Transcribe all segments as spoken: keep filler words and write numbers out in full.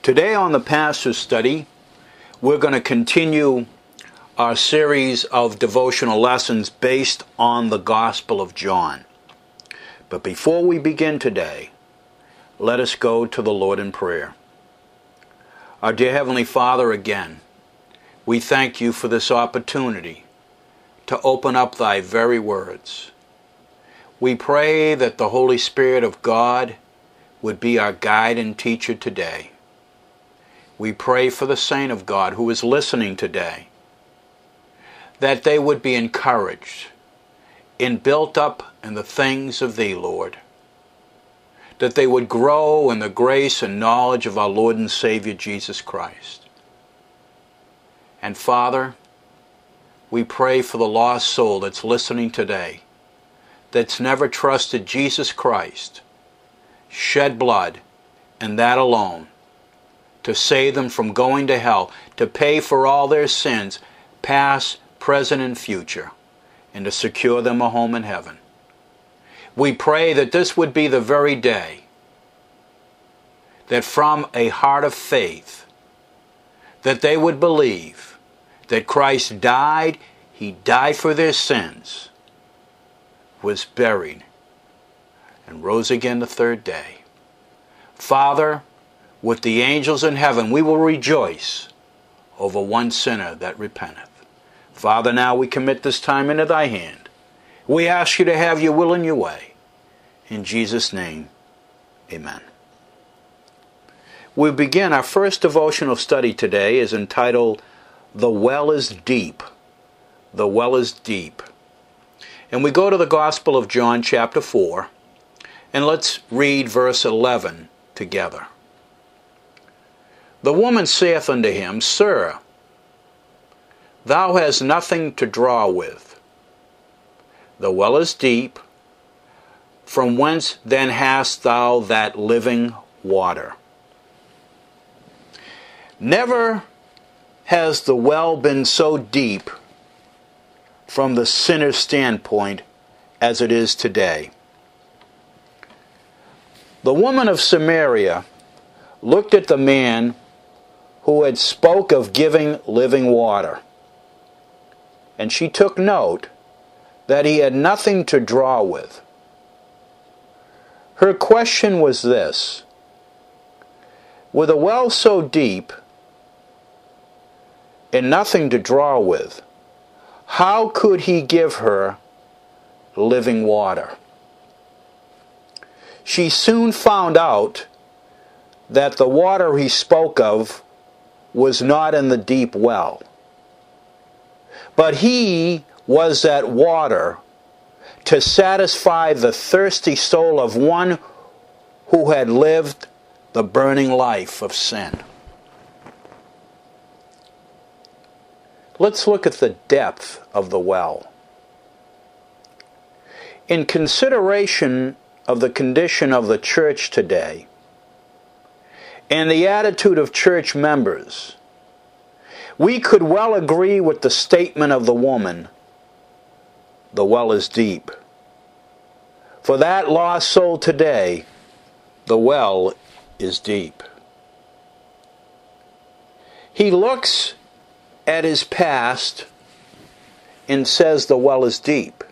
Today on the Pastor's Study, we're going to continue our series of devotional lessons based on the Gospel of John. But before we begin today, let us go to the Lord in prayer. Our dear Heavenly Father, again, we thank you for this opportunity to open up thy very words. We pray that the Holy Spirit of God would be our guide and teacher today. We pray for the saint of God who is listening today, that they would be encouraged and built up in the things of thee, Lord, that they would grow in the grace and knowledge of our Lord and Savior Jesus Christ. And Father, we pray for the lost soul that's listening today, that's never trusted Jesus Christ, shed blood, and that alone, to save them from going to hell, to pay for all their sins, past, present, and future, and to secure them a home in heaven. We pray that this would be the very day that from a heart of faith, that they would believe that Christ died, He died for their sins, was buried, and rose again the third day. Father, with the angels in heaven, we will rejoice over one sinner that repenteth. Father, now we commit this time into thy hand. We ask you to have your will and your way. In Jesus' name, amen. We begin our first devotional study today is entitled, The Well is Deep. The Well is Deep. And we go to the Gospel of John chapter four, and let's read verse eleven together. The woman saith unto him, Sir, thou hast nothing to draw with. The well is deep. From whence then hast thou that living water? Never has the well been so deep from the sinner's standpoint as it is today. The woman of Samaria looked at the man who had spoke of giving living water, and she took note that he had nothing to draw with. Her question was this: with a well so deep and nothing to draw with, how could he give her living water? She soon found out that the water he spoke of was not in the deep well, but he was that water to satisfy the thirsty soul of one who had lived the burning life of sin. Let's look at the depth of the well. In consideration of the condition of the church today, and the attitude of church members, we could well agree with the statement of the woman, the well is deep. For that lost soul today, the well is deep. He looks at his past and says the well is deep.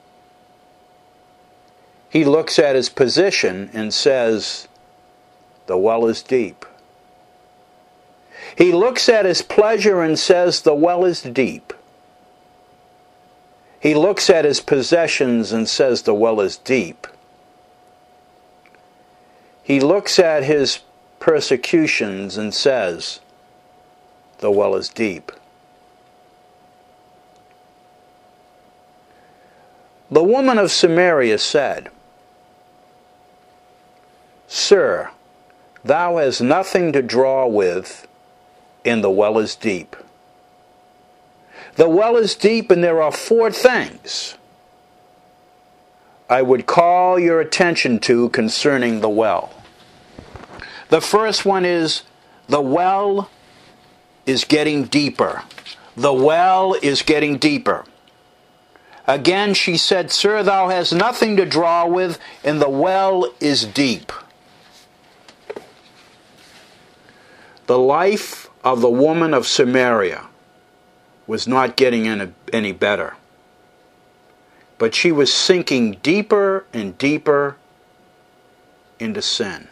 He looks at his position and says the well is deep. He looks at his pleasure and says the well is deep. He looks at his possessions and says the well is deep. He looks at his persecutions and says the well is deep. The woman of Samaria said, Sir, thou hast nothing to draw with, and the well is deep. The well is deep, and there are four things I would call your attention to concerning the well. The first one is the well is getting deeper. The well is getting deeper. Again she said, Sir, thou hast nothing to draw with, and the well is deep. The life of the woman of Samaria was not getting any, any better, but she was sinking deeper and deeper into sin.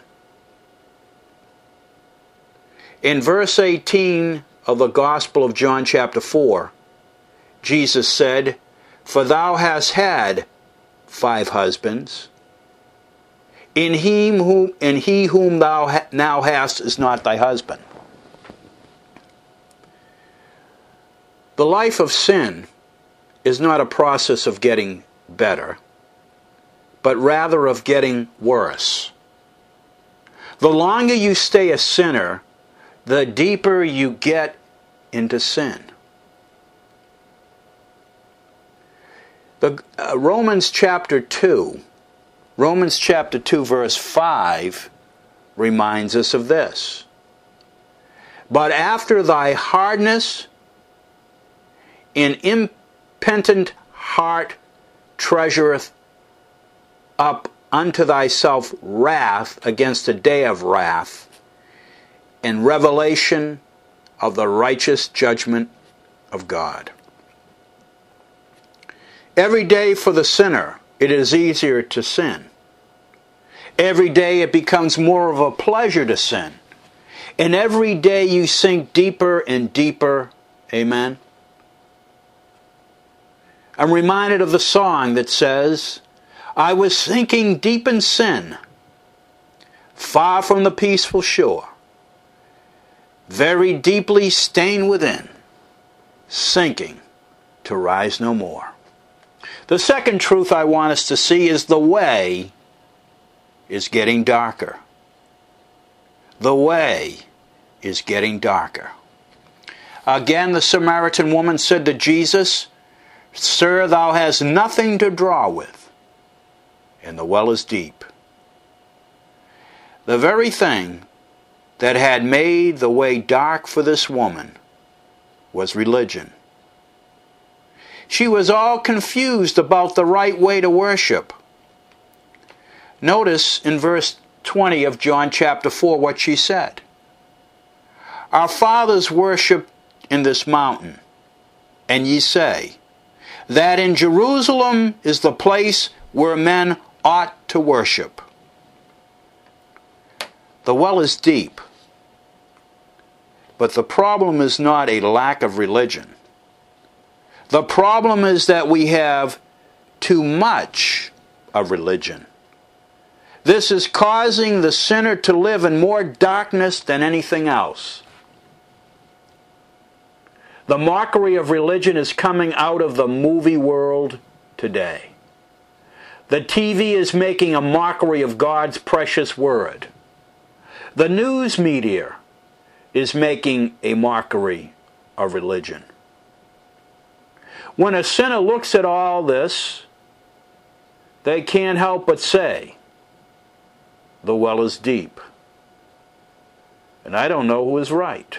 In verse eighteen of the Gospel of John chapter four, Jesus said, "For thou hast had five husbands, and him whom, and he whom thou ha- now hast is not thy husband." The life of sin is not a process of getting better, but rather of getting worse. The longer you stay a sinner, the deeper you get into sin. The uh, Romans chapter two, Romans chapter two verse five reminds us of this. "But after thy hardness, an impenitent heart treasureth up unto thyself wrath against the day of wrath, and revelation of the righteous judgment of God." Every day for the sinner, it is easier to sin. Every day it becomes more of a pleasure to sin. And every day you sink deeper and deeper. Amen? I'm reminded of the song that says, "I was sinking deep in sin, far from the peaceful shore, very deeply stained within, sinking to rise no more." The second truth I want us to see is the way is getting darker. The way is getting darker. Again, the Samaritan woman said to Jesus, "Sir, thou hast nothing to draw with, and the well is deep." The very thing that had made the way dark for this woman was religion. She was all confused about the right way to worship. Notice in verse twenty of John chapter four what she said. "Our fathers worshipped in this mountain, and ye say that in Jerusalem is the place where men ought to worship." The well is deep, but the problem is not a lack of religion. The problem is that we have too much of religion. This is causing the sinner to live in more darkness than anything else. The mockery of religion is coming out of the movie world today. The T V is making a mockery of God's precious word. The news media is making a mockery of religion. When a sinner looks at all this, they can't help but say, "The well is deep." And I don't know who is right.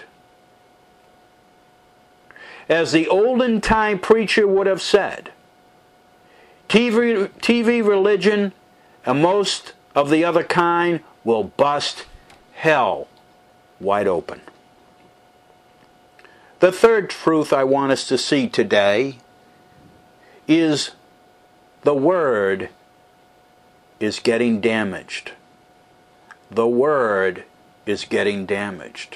As the olden time preacher would have said, T V, T V religion and most of the other kind will bust hell wide open. The third truth I want us to see today is the Word is getting damaged. The Word is getting damaged.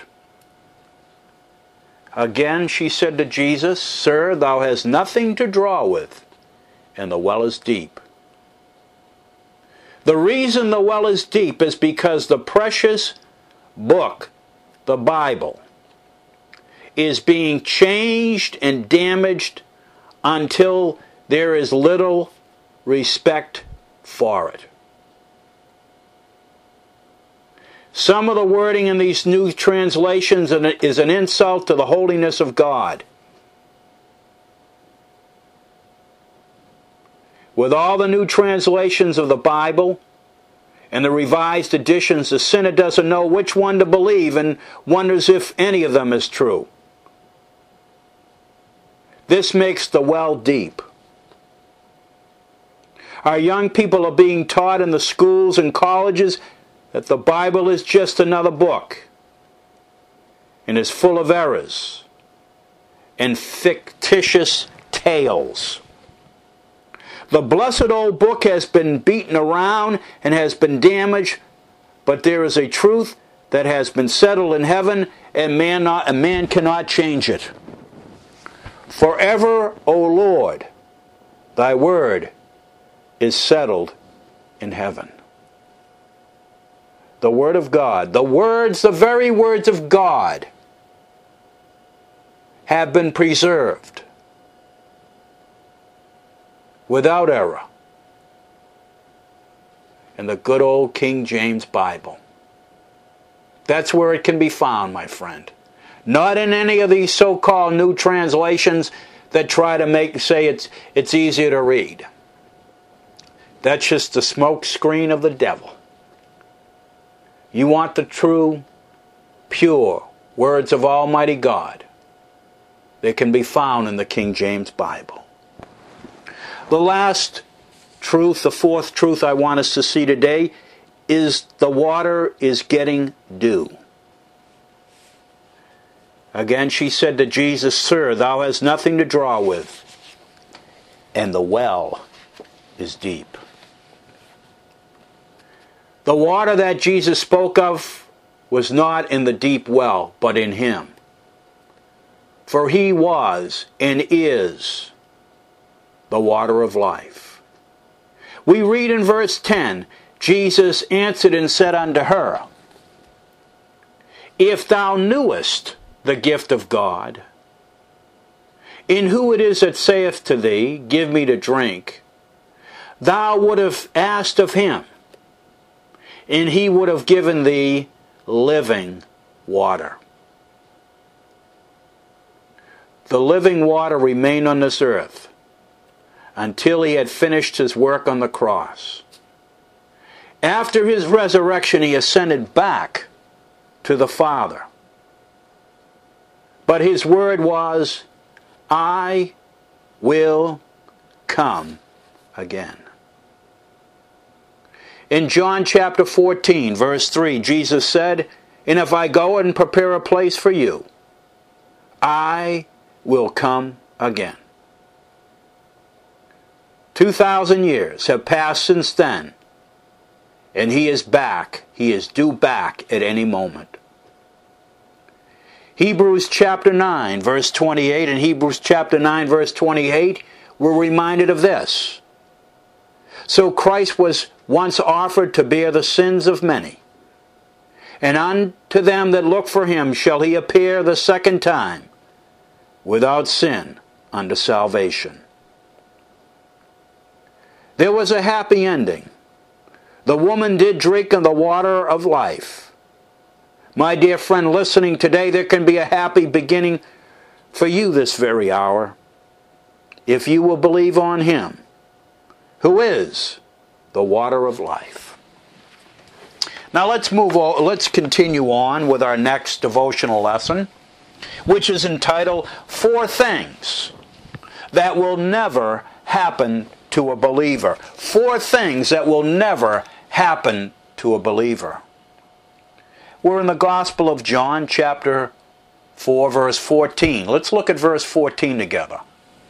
Again, she said to Jesus, "Sir, thou hast nothing to draw with, and the well is deep." The reason the well is deep is because the precious book, the Bible, is being changed and damaged until there is little respect for it. Some of the wording in these new translations is an insult to the holiness of God. With all the new translations of the Bible and the revised editions, the sinner doesn't know which one to believe and wonders if any of them is true. This makes the well deep. Our young people are being taught in the schools and colleges that the Bible is just another book. and is full of errors and fictitious tales. The blessed old book has been beaten around and has been damaged, but there is a truth that has been settled in heaven, and man, not, and man cannot change it. Forever, O Lord, thy word is settled in heaven. The word of God, the words, the very words of God, have been preserved without error in the good old King James Bible. That's where it can be found, my friend. Not in any of these so-called new translations that try to make say it's it's easier to read. That's just the smoke screen of the devil. You want the true, pure words of Almighty God. They can be found in the King James Bible. The last truth, the fourth truth I want us to see today, is the water is getting dew. Again, she said to Jesus, Sir, thou hast nothing to draw with, and the well is deep. The water that Jesus spoke of was not in the deep well, but in him. For he was and is the water of life. We read in verse ten, Jesus answered and said unto her, If thou knewest the gift of God, in who it is that saith to thee, Give me to drink, thou would have asked of him, and he would have given thee living water. The living water remained on this earth until he had finished his work on the cross. After his resurrection, he ascended back to the Father. But his word was, I will come again. In John chapter fourteen, verse three, Jesus said, And if I go and prepare a place for you, I will come again. Two thousand years have passed since then, and he is back. He is due back at any moment. Hebrews chapter nine, verse twenty-eight, and Hebrews chapter nine, verse twenty-eight, we're reminded of this. So Christ was once offered to bear the sins of many, and unto them that look for him shall he appear the second time, without sin unto salvation. There was a happy ending. The woman did drink of the water of life. My dear friend listening today, there can be a happy beginning for you this very hour, if you will believe on him, who is the water of life. Now let's move on, let's continue on with our next devotional lesson, which is entitled, Four Things That Will Never Happen to a Believer. Four things that will never happen to a believer. We're in the Gospel of John, chapter four, verse fourteen. Let's look at verse fourteen together.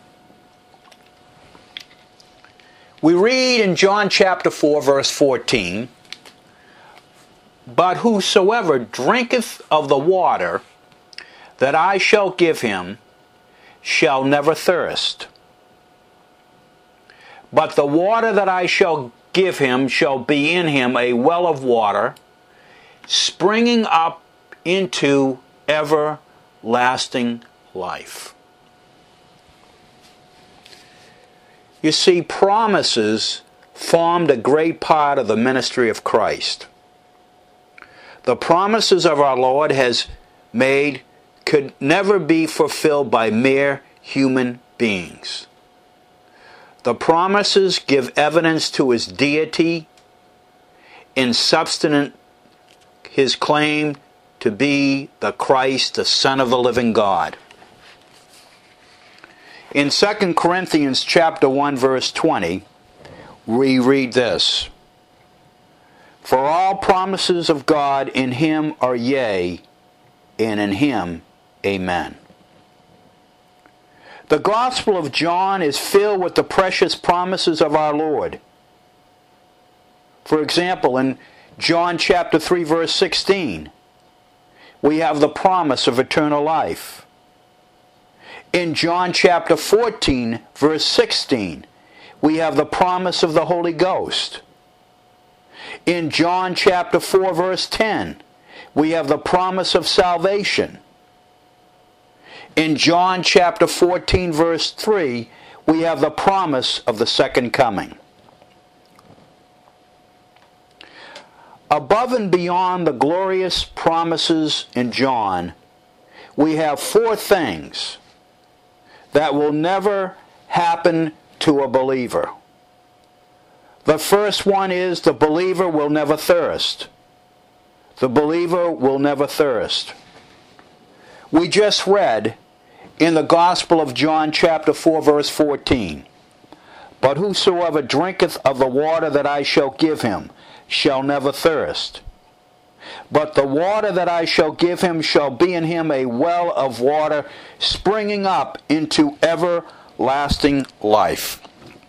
We read in John chapter four, verse fourteen, But whosoever drinketh of the water that I shall give him shall never thirst. But the water that I shall give him shall be in him a well of water, springing up into everlasting life. You see, promises formed a great part of the ministry of Christ. The promises of our Lord has made could never be fulfilled by mere human beings. The promises give evidence to his deity in substance his claim to be the Christ, the Son of the living God. In Second Corinthians chapter one, verse twenty, we read this, For all promises of God in him are yea, and in him, amen. The Gospel of John is filled with the precious promises of our Lord. For example, in John chapter three, verse sixteen, we have the promise of eternal life. In John chapter fourteen, verse sixteen, we have the promise of the Holy Ghost. In John chapter four, verse ten, we have the promise of salvation. In John chapter fourteen, verse three, we have the promise of the second coming. Above and beyond the glorious promises in John, we have four things that will never happen to a believer. The first one is the believer will never thirst. The believer will never thirst. We just read in the Gospel of John chapter four, verse fourteen, "But whosoever drinketh of the water that I shall give him shall never thirst. But the water that I shall give him shall be in him a well of water springing up into everlasting life."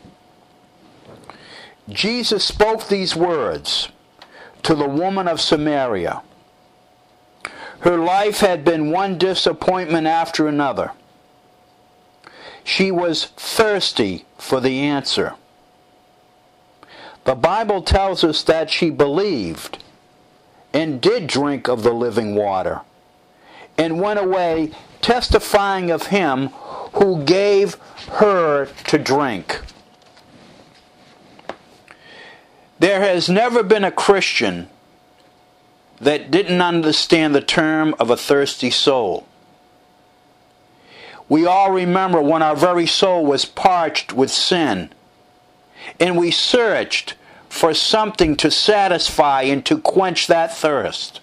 Jesus spoke these words to the woman of Samaria. Her life had been one disappointment after another. She was thirsty for the answer. The Bible tells us that she believed and did drink of the living water and went away testifying of him who gave her to drink. There has never been a Christian that didn't understand the term of a thirsty soul. We all remember when our very soul was parched with sin, and we searched for something to satisfy and to quench that thirst.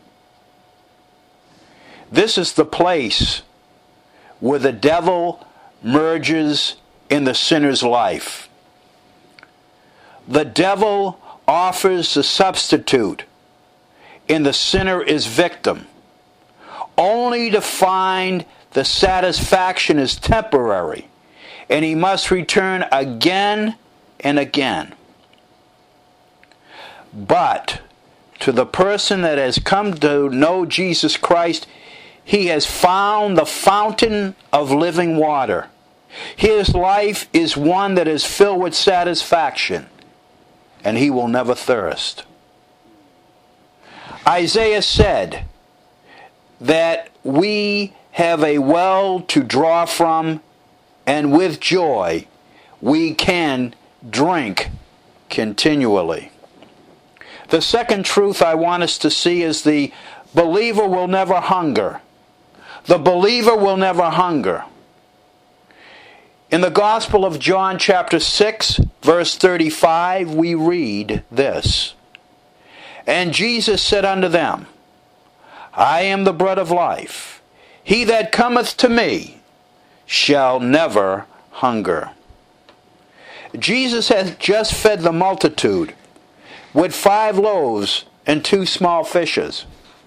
This is the place where the devil merges in the sinner's life. The devil offers the substitute, and the sinner is victim, only to find the satisfaction is temporary, and he must return again and again. But to the person that has come to know Jesus Christ, he has found the fountain of living water. His life is one that is filled with satisfaction, and he will never thirst. Isaiah said that we have a well to draw from, and with joy we can drink continually. The second truth I want us to see is the believer will never hunger. The believer will never hunger. In the Gospel of John chapter six, verse thirty-five, we read this. "And Jesus said unto them, I am the bread of life. He that cometh to me shall never hunger." Jesus has just fed the multitude with five loaves and two small fishes.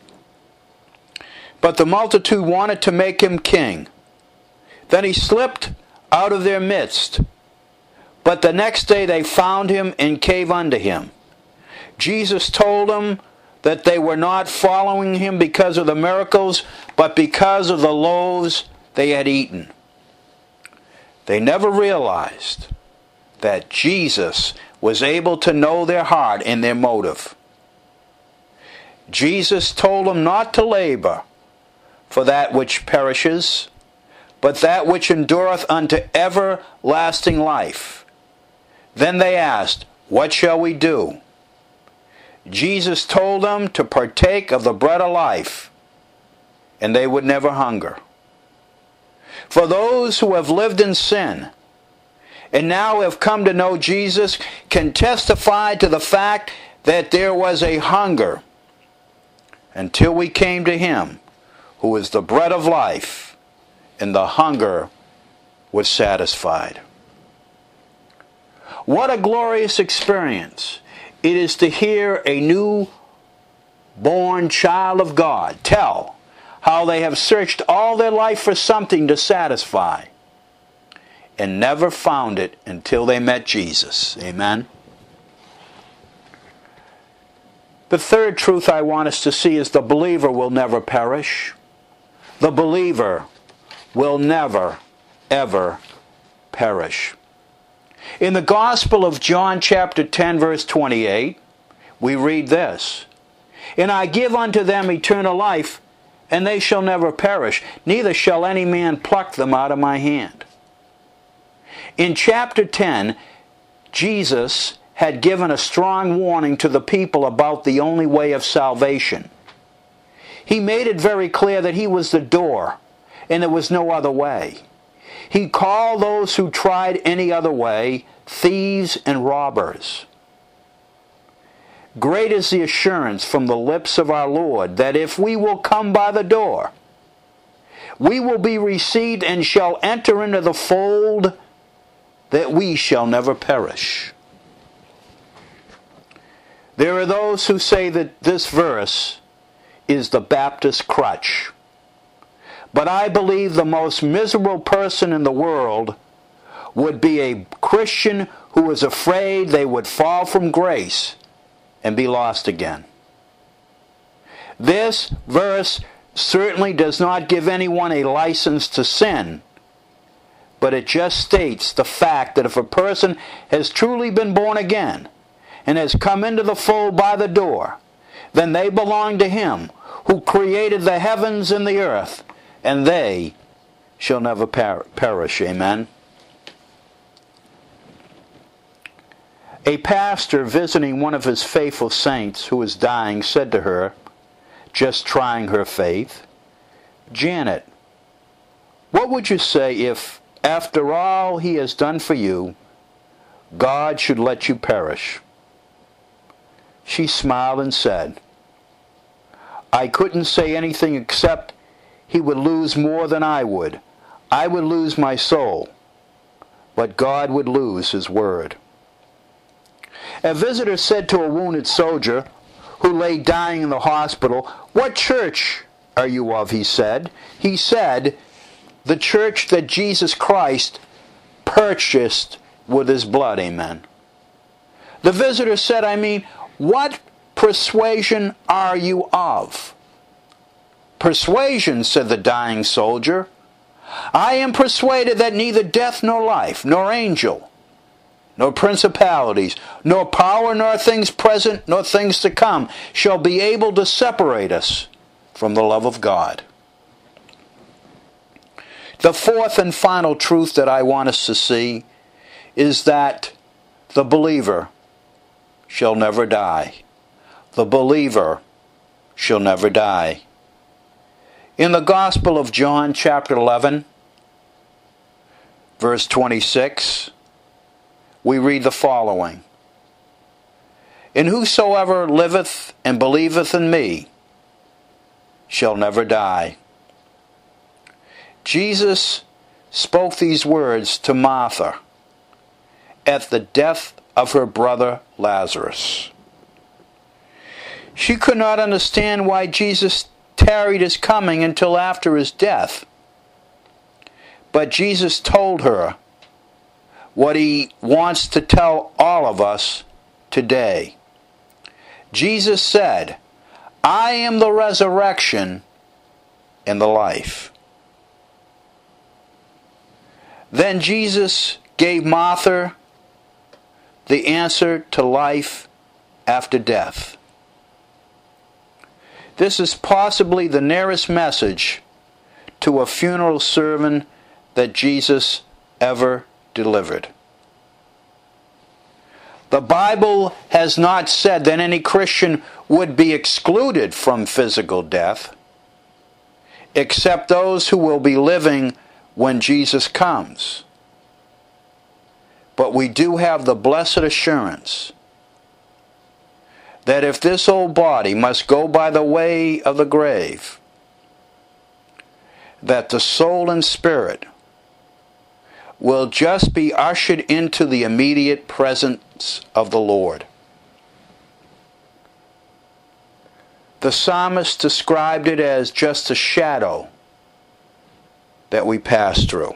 But the multitude wanted to make him king. Then he slipped out of their midst. But the next day they found him and cave unto him. Jesus told them that they were not following him because of the miracles, but because of the loaves they had eaten. They never realized that Jesus was able to know their heart and their motive. Jesus told them not to labor for that which perishes, but that which endureth unto everlasting life. Then they asked, "What shall we do?" Jesus told them to partake of the bread of life, and they would never hunger. For those who have lived in sin and now have come to know Jesus can testify to the fact that there was a hunger until we came to him who is the bread of life, and the hunger was satisfied. What a glorious experience it is to hear a new born child of God tell how they have searched all their life for something to satisfy and never found it until they met Jesus. Amen. The third truth I want us to see is the believer will never perish. The believer will never, ever perish. In the Gospel of John chapter ten verse twenty-eight, we read this, "And I give unto them eternal life, and they shall never perish, neither shall any man pluck them out of my hand." In chapter ten, Jesus had given a strong warning to the people about the only way of salvation. He made it very clear that He was the door, and there was no other way. He called those who tried any other way thieves and robbers. Great is the assurance from the lips of our Lord that if we will come by the door, we will be received and shall enter into the fold, that we shall never perish. There are those who say that this verse is the Baptist crutch. But I believe the most miserable person in the world would be a Christian who is afraid they would fall from grace and be lost again. This verse certainly does not give anyone a license to sin, but it just states the fact that if a person has truly been born again and has come into the fold by the door, then they belong to Him who created the heavens and the earth, and they shall never per- perish. Amen. A pastor visiting one of his faithful saints who was dying said to her, just trying her faith, "Janet, what would you say if, after all He has done for you, God should let you perish?" She smiled and said, "I couldn't say anything except He would lose more than I would. I would lose my soul, but God would lose His word." A visitor said to a wounded soldier who lay dying in the hospital, "What church are you of?" he said. He said, "The church that Jesus Christ purchased with His blood." Amen. The visitor said, "I mean, what persuasion are you of?" "Persuasion," said the dying soldier, "I am persuaded that neither death nor life, nor angel, nor principalities, nor power, nor things present, nor things to come, shall be able to separate us from the love of God." The fourth and final truth that I want us to see is that the believer shall never die. The believer shall never die. In the Gospel of John, chapter eleven, verse twenty-six, we read the following, "And whosoever liveth and believeth in me shall never die." Jesus spoke these words to Martha at the death of her brother Lazarus. She could not understand why Jesus tarried His coming until after His death. But Jesus told her what He wants to tell all of us today. Jesus said, "I am the resurrection and the life." Then Jesus gave Martha the answer to life after death. This is possibly the nearest message to a funeral sermon that Jesus ever delivered. The Bible has not said that any Christian would be excluded from physical death, except those who will be living when Jesus comes. But we do have the blessed assurance that if this old body must go by the way of the grave, that the soul and spirit will just be ushered into the immediate presence of the Lord. The psalmist described it as just a shadow that we pass through.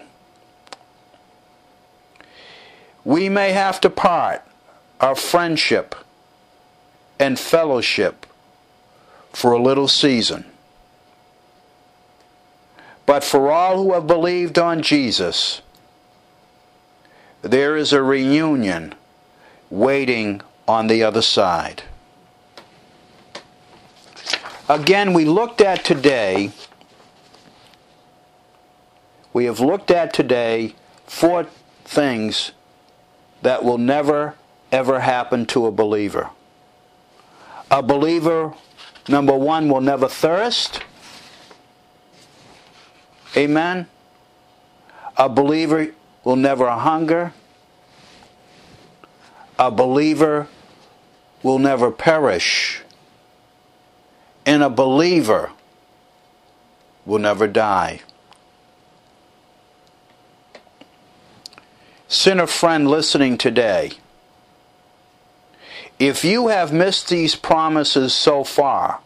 We may have to part our friendship and fellowship for a little season. But for all who have believed on Jesus, there is a reunion waiting on the other side. Again, we looked at today, we have looked at today four things that will never, ever happen to a believer. A believer, number one, will never thirst. Amen. A believer will never hunger. A believer will never perish. And a believer will never die. Sinner friend listening today, if you have missed these promises so far,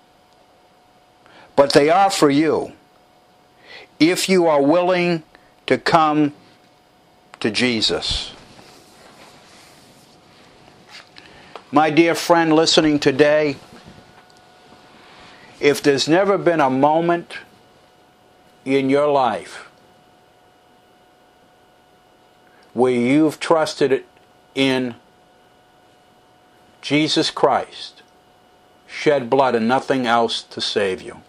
but they are for you, if you are willing to come to Jesus. My dear friend listening today, if there's never been a moment in your life where you've trusted in Jesus Christ, shed blood and nothing else to save you.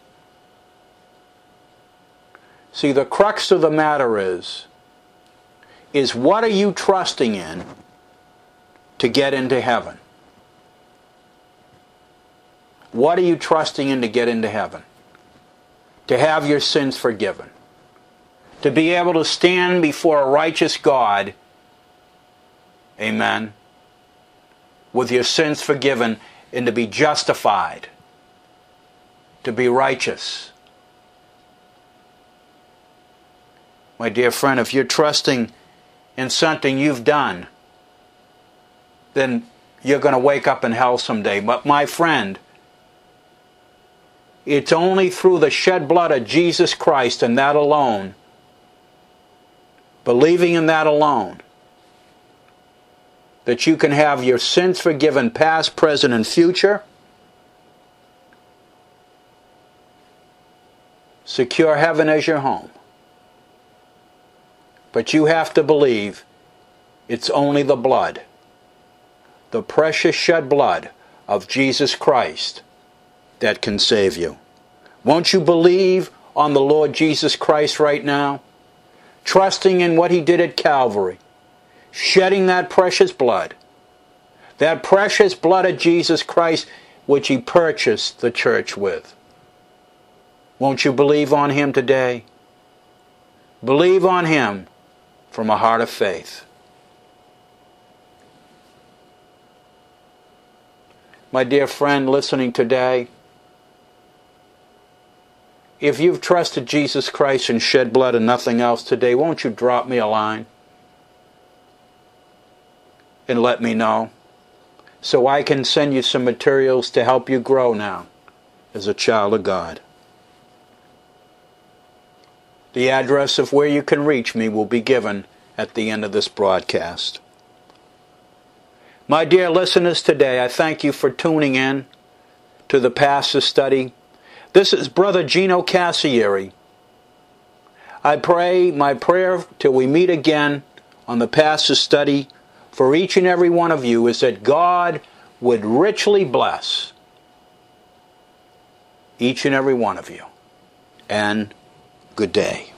See, the crux of the matter is, is what are you trusting in to get into heaven? What are you trusting in to get into heaven? To have your sins forgiven. To be able to stand before a righteous God, amen, with your sins forgiven, and to be justified, to be righteous. My dear friend, if you're trusting in something you've done, then you're going to wake up in hell someday. But my friend, it's only through the shed blood of Jesus Christ and that alone, believing in that alone, that you can have your sins forgiven past, present, and future, secure heaven as your home. But you have to believe it's only the blood, the precious shed blood of Jesus Christ, that can save you. Won't you believe on the Lord Jesus Christ right now? Trusting in what He did at Calvary. Shedding that precious blood. That precious blood of Jesus Christ which He purchased the church with. Won't you believe on Him today? Believe on Him from a heart of faith. My dear friend listening today, if you've trusted Jesus Christ and shed blood and nothing else today, won't you drop me a line and let me know so I can send you some materials to help you grow now as a child of God. The address of where you can reach me will be given at the end of this broadcast. My dear listeners today, I thank you for tuning in to the Pastor Study. This is Brother Gino Cassieri. I pray, my prayer till we meet again on the Pastor Study for each and every one of you is that God would richly bless each and every one of you. And good day.